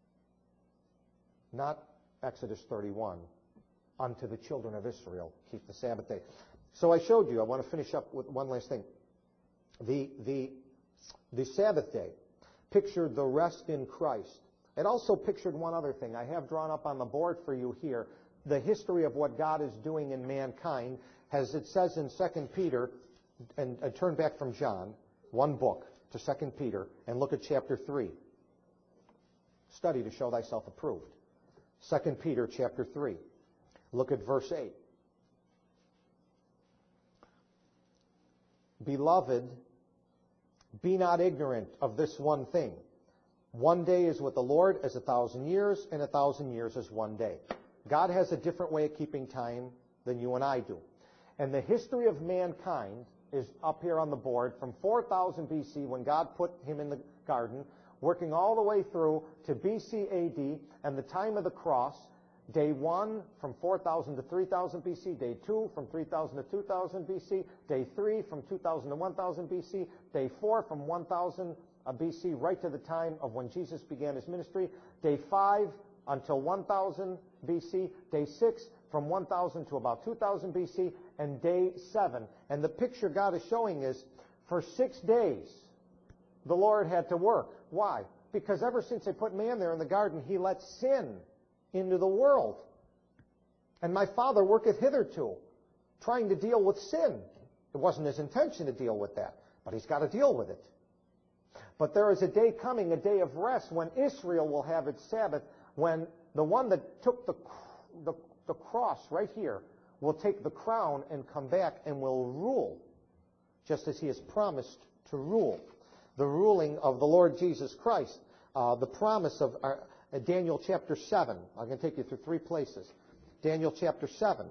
Not Exodus 31, unto the children of Israel, keep the Sabbath day. So I showed you, I want to finish up with one last thing. The Sabbath day pictured the rest in Christ. It also pictured one other thing. I have drawn up on the board for you here the history of what God is doing in mankind, as it says in 2 Peter, and turn back from John, one book, to 2 Peter, and look at chapter 3. Study to show thyself approved. 2 Peter chapter 3. Look at verse 8. Beloved, be not ignorant of this one thing. One day is with the Lord as 1,000 years, and 1,000 years as one day. God has a different way of keeping time than you and I do. And the history of mankind is up here on the board from 4000 BC when God put him in the garden, working all the way through to BC AD and the time of the cross. Day 1 from 4000 to 3000 BC. Day 2 from 3000 to 2000 BC. Day 3 from 2000 to 1000 BC. Day 4 from 1000 BC right to the time of when Jesus began his ministry. Day 5 until 1000 BC. Day 6 from 1000 to about 2000 BC. And day 7. And the picture God is showing is for 6 days the Lord had to work. Why? Because ever since they put man there in the garden, he let sin into the world. And my Father worketh hitherto, trying to deal with sin. It wasn't his intention to deal with that, but he's got to deal with it. But there is a day coming, a day of rest, when Israel will have its Sabbath, when the one that took the cross right here will take the crown and come back and will rule, just as he has promised to rule. The ruling of the Lord Jesus Christ, the promise of Daniel chapter 7. I'm going to take you through 3 places. Daniel chapter 7.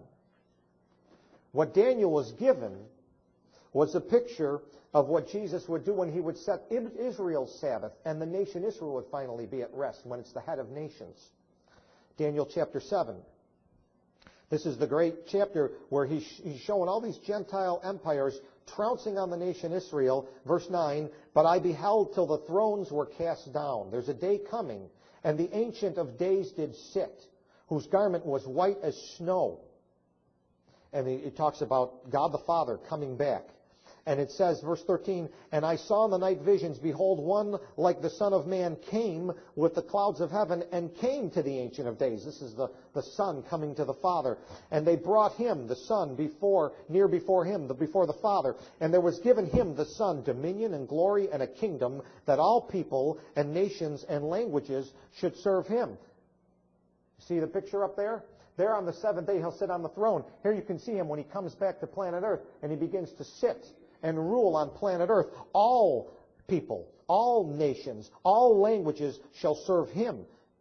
What Daniel was given was a picture of what Jesus would do when he would set Israel's Sabbath, and the nation Israel would finally be at rest when it's the head of nations. Daniel chapter 7. This is the great chapter where he's showing all these Gentile empires trouncing on the nation Israel. Verse 9, but I beheld till the thrones were cast down. There's a day coming, and the Ancient of Days did sit, whose garment was white as snow. And it talks about God the Father coming back. And it says, verse 13, and I saw in the night visions, behold, one like the Son of Man came with the clouds of heaven and came to the Ancient of Days. This is the Son coming to the Father. And they brought him, the Son, near before him, before the Father. And there was given him, the Son, dominion and glory and a kingdom, that all people and nations and languages should serve him. See the picture up there? There on the 7th day he'll sit on the throne. Here you can see him when he comes back to planet Earth and he begins to sit and rule on planet Earth. All people, all nations, all languages shall serve him.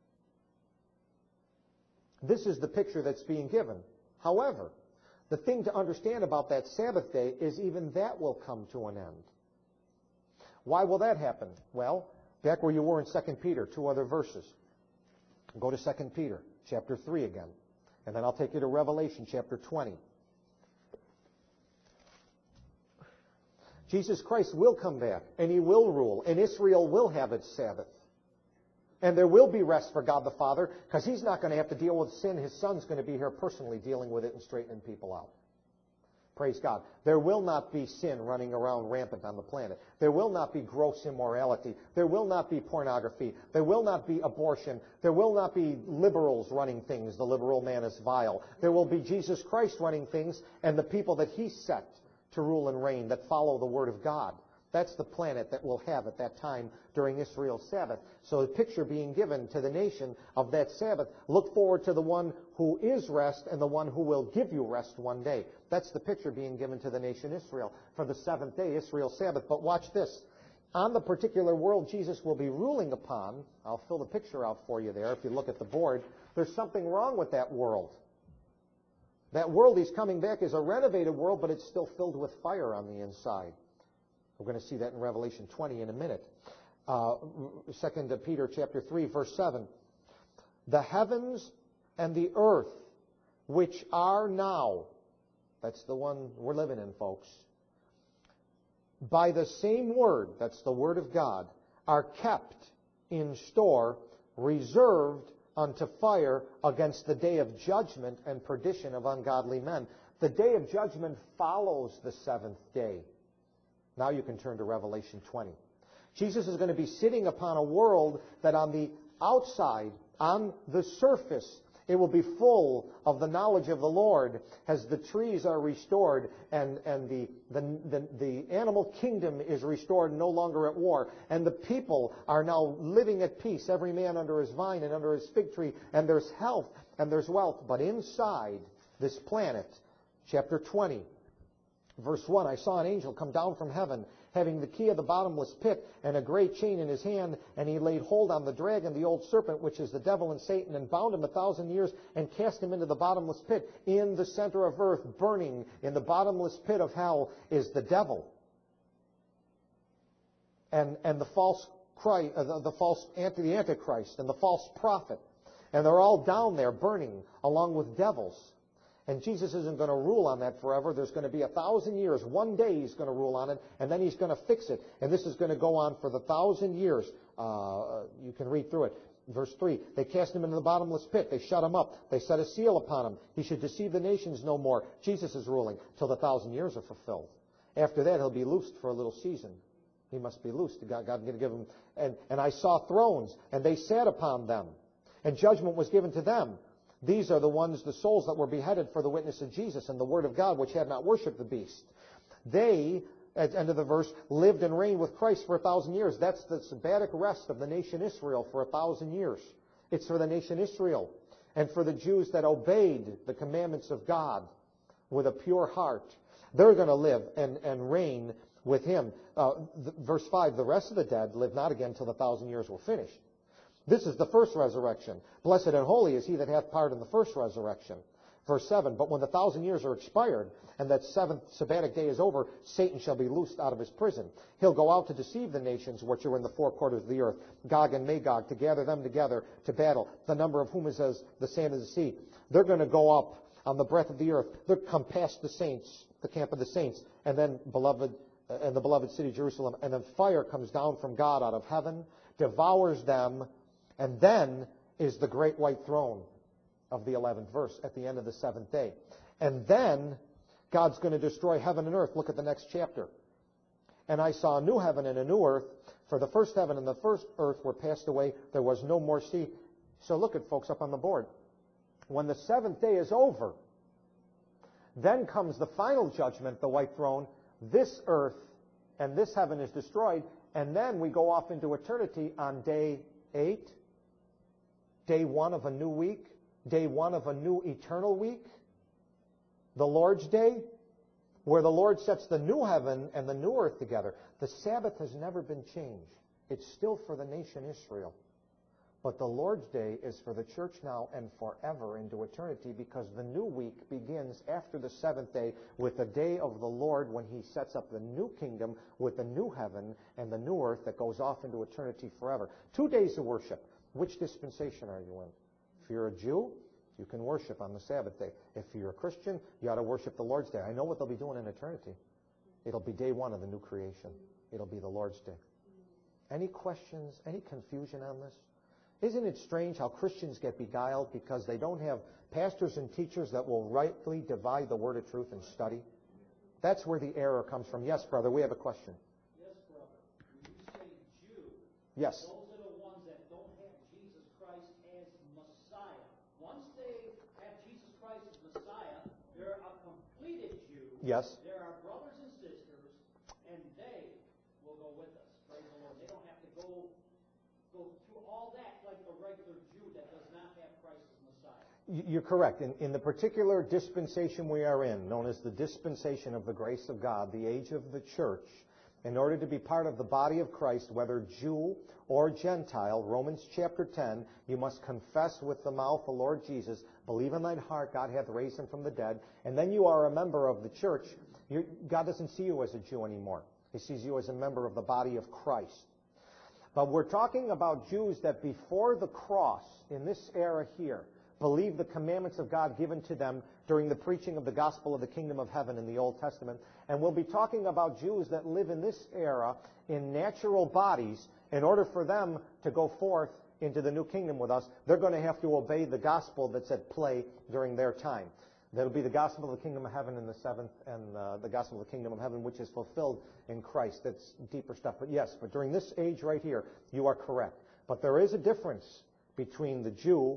This is the picture that's being given. However, the thing to understand about that Sabbath day is even that will come to an end. Why will that happen? Well, Back where you were in 2 Peter, 2 other verses. Go to 2 Peter, chapter 3 again. And then I'll take you to Revelation, chapter 20. Jesus Christ will come back, and He will rule, and Israel will have its Sabbath. And there will be rest for God the Father, because He's not going to have to deal with sin. His Son's going to be here personally dealing with it and straightening people out. Praise God. There will not be sin running around rampant on the planet. There will not be gross immorality. There will not be pornography. There will not be abortion. There will not be liberals running things. The liberal man is vile. There will be Jesus Christ running things and the people that He set to rule and reign that follow the Word of God. That's the planet that we'll have at that time during Israel's Sabbath. So the picture being given to the nation of that Sabbath, look forward to the one who is rest and the one who will give you rest one day. That's the picture being given to the nation Israel for the seventh day, Israel's Sabbath. But watch this. On the particular world Jesus will be ruling upon, I'll fill the picture out for you there if you look at the board, there's something wrong with that world. That world He's coming back is a renovated world, but it's still filled with fire on the inside. We're going to see that in Revelation 20 in a minute. 2 Peter chapter 3, verse 7. The heavens and the earth, which are now, that's the one we're living in, folks, by the same word, that's the word of God, are kept in store, reserved unto fire against the day of judgment and perdition of ungodly men. The day of judgment follows the seventh day. Now you can turn to Revelation 20. Jesus is going to be sitting upon a world that on the outside, on the surface, it will be full of the knowledge of the Lord as the trees are restored and the animal kingdom is restored, no longer at war. And the people are now living at peace, every man under his vine and under his fig tree, and there's health and there's wealth. But inside this planet, chapter 20, verse 1, I saw an angel come down from heaven, having the key of the bottomless pit and a great chain in his hand, and he laid hold on the dragon, the old serpent, which is the devil and Satan, and bound him 1,000 years, and cast him into the bottomless pit. In the center of earth, burning in the bottomless pit of hell, is the devil. And the false Christ, the Antichrist, and the false prophet. And they're all down there burning along with devils. And Jesus isn't going to rule on that forever. There's going to be 1,000 years. One day He's going to rule on it, and then He's going to fix it. And this is going to go on for the 1,000 years. You can read through it. Verse 3, they cast Him into the bottomless pit. They shut Him up. They set a seal upon Him. He should deceive the nations no more. Jesus is ruling till the 1,000 years are fulfilled. After that, He'll be loosed for a little season. He must be loosed. God going to give Him. And I saw thrones, and they sat upon them. And judgment was given to them. These are the ones, the souls that were beheaded for the witness of Jesus and the word of God, which had not worshipped the beast. They, at the end of the verse, lived and reigned with Christ for 1,000 years. That's the sabbatic rest of the nation Israel for 1,000 years. It's for the nation Israel and for the Jews that obeyed the commandments of God with a pure heart. They're going to live and reign with Him. Verse 5, the rest of the dead live not again till the 1,000 years were finished. This is the first resurrection. Blessed and holy is he that hath part in the first resurrection. Verse 7, but when the 1,000 years are expired, and that seventh sabbatic day is over, Satan shall be loosed out of his prison. He'll go out to deceive the nations which are in the four quarters of the earth, Gog and Magog, to gather them together to battle, the number of whom is as the sand of the sea. They're going to go up on the breadth of the earth. They'll come past the saints, the camp of the saints, and then the beloved city Jerusalem, and then fire comes down from God out of heaven, devours them. And then is the great white throne of the 11th verse at the end of the seventh day. And then God's going to destroy heaven and earth. Look at the next chapter. And I saw a new heaven and a new earth, for the first heaven and the first earth were passed away. There was no more sea. So look at, folks, up on the board. When the seventh day is over, then comes the final judgment, the white throne. This earth and this heaven is destroyed. And then we go off into eternity on day 8. Day 1 of a new week, day 1 of a new eternal week, the Lord's Day, where the Lord sets the new heaven and the new earth together. The Sabbath has never been changed. It's still for the nation Israel. But the Lord's Day is for the church now and forever into eternity, because the new week begins after the seventh day with the day of the Lord, when he sets up the new kingdom with the new heaven and the new earth that goes off into eternity forever. 2 days of worship. Which dispensation are you in? If you're a Jew, you can worship on the Sabbath day. If you're a Christian, you ought to worship the Lord's Day. I know what they'll be doing in eternity. It'll be day one of the new creation. It'll be the Lord's Day. Any questions, any confusion on this? Isn't it strange how Christians get beguiled because they don't have pastors and teachers that will rightly divide the word of truth and study? That's where the error comes from. Yes, brother, we have a question. Yes, brother. When you say Jew, yes, those are the ones that don't have Jesus Christ as Messiah. Once they have Jesus Christ as Messiah, they're a completed Jew. yes. They're our brothers and sisters, and they will go with us. Praise the Lord. They don't have to go through all that like a regular Jew that does not have Christ as Messiah. You're correct. In the particular dispensation we are in, known as the dispensation of the grace of God, the age of the church, in order to be part of the body of Christ, whether Jew or Gentile, Romans chapter 10, you must confess with the mouth the Lord Jesus, believe in thine heart God hath raised him from the dead, and then you are a member of the church. God doesn't see you as a Jew anymore. He sees you as a member of the body of Christ. But we're talking about Jews that before the cross, in this era here, believe the commandments of God given to them during the preaching of the gospel of the kingdom of heaven in the Old Testament. And we'll be talking about Jews that live in this era in natural bodies. In order for them to go forth into the new kingdom with us, they're going to have to obey the gospel that's at play during their time. That'll be the gospel of the kingdom of heaven in the seventh, and the gospel of the kingdom of heaven, which is fulfilled in Christ. That's deeper stuff. But yes, but during this age right here, you are correct. But there is a difference between the Jew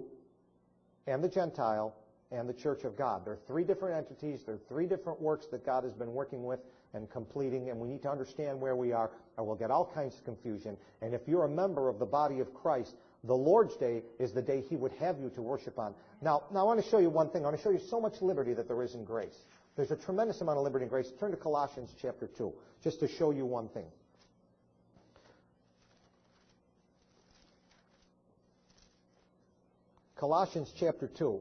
and the Gentile and the church of God. There are three different entities. There are three different works that God has been working with and completing, and we need to understand where we are, or we'll get all kinds of confusion. And if you're a member of the body of Christ, the Lord's Day is the day he would have you to worship on. Now I want to show you one thing. I want to show you so much liberty that there is in grace. There's a tremendous amount of liberty in grace. Turn to Colossians chapter 2, just to show you one thing. Colossians chapter 2.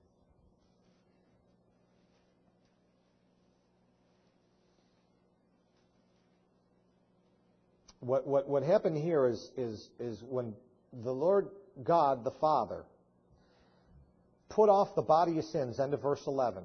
What happened here is when the Lord God, the Father, put off the body of sins, end of verse 11,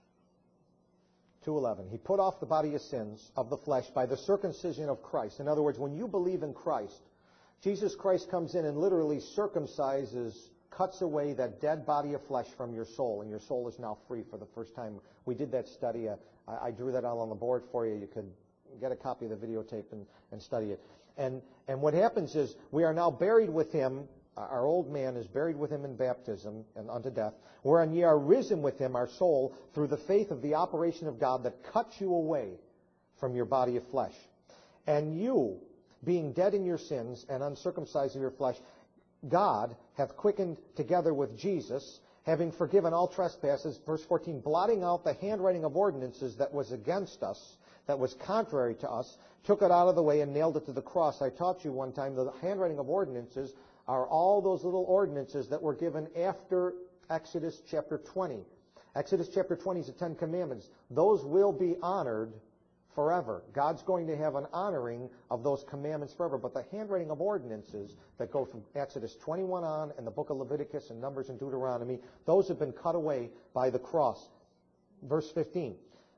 2:11. He put off the body of sins of the flesh by the circumcision of Christ. In other words, when you believe in Christ, Jesus Christ comes in and literally circumcises, cuts away that dead body of flesh from your soul, and your soul is now free for the first time. We did that study. I drew that out on the board for you. You could get a copy of the videotape and study it. And what happens is we are now buried with him. Our old man is buried with him in baptism and unto death, wherein ye are risen with him, our soul, through the faith of the operation of God that cuts you away from your body of flesh. And you, being dead in your sins and uncircumcised of your flesh, God hath quickened together with Jesus, having forgiven all trespasses, verse 14, blotting out the handwriting of ordinances that was against us, that was contrary to us, took it out of the way and nailed it to the cross. I taught you one time the handwriting of ordinances are all those little ordinances that were given after Exodus chapter 20. Exodus chapter 20 is the Ten Commandments. Those will be honored forever. God's going to have an honoring of those commandments forever. But the handwriting of ordinances that go from Exodus 21 on, and the book of Leviticus and Numbers and Deuteronomy, those have been cut away by the cross. Verse 15.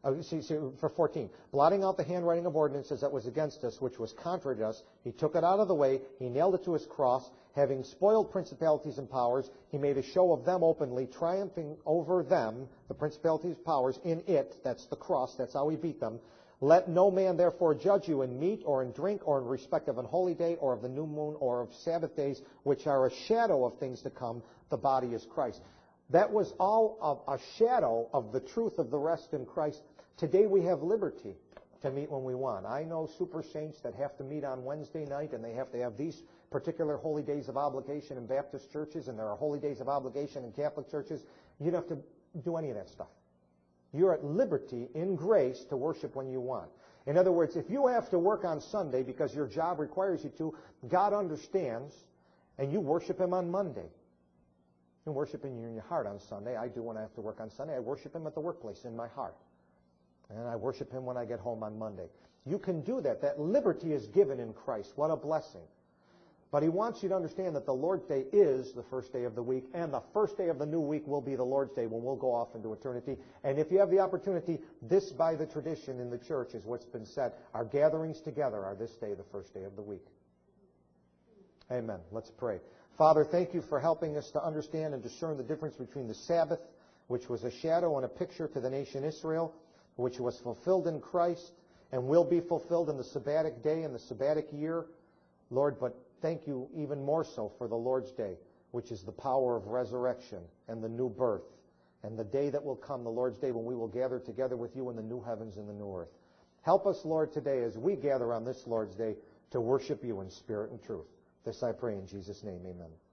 For 14, blotting out the handwriting of ordinances that was against us, which was contrary to us, he took it out of the way, he nailed it to his cross, having spoiled principalities and powers, he made a show of them openly, triumphing over them, the principalities and powers, in it, that's the cross, that's how he beat them. Let no man therefore judge you in meat or in drink or in respect of an holy day or of the new moon or of Sabbath days, which are a shadow of things to come. The body is Christ. That was all a shadow of the truth of the rest in Christ. Today we have liberty to meet when we want. I know super saints that have to meet on Wednesday night, and they have to have these particular holy days of obligation in Baptist churches, and there are holy days of obligation in Catholic churches. You don't have to do any of that stuff. You're at liberty in grace to worship when you want. In other words, if you have to work on Sunday because your job requires you to, God understands, And you worship Him on Monday. You worship Him in your heart on Sunday. I do when I have to work on Sunday. I worship Him at the workplace in my heart. And I worship Him when I get home on Monday. You can do that. That liberty is given in Christ. What a blessing. But He wants you to understand that the Lord's Day is the first day of the week, and the first day of the new week will be the Lord's Day when we'll go off into eternity. And if you have the opportunity, this by the tradition in the church is what's been said. Our gatherings together are this day, the first day of the week. Amen. Let's pray. Father, thank you for helping us to understand and discern the difference between the Sabbath, which was a shadow and a picture to the nation Israel, which was fulfilled in Christ and will be fulfilled in the Sabbatic day and the Sabbatic year. Lord, but thank you even more so for the Lord's Day, which is the power of resurrection and the new birth, and the day that will come, the Lord's Day, when we will gather together with you in the new heavens and the new earth. Help us, Lord, today as we gather on this Lord's Day to worship you in spirit and truth. This I pray in Jesus' name, amen.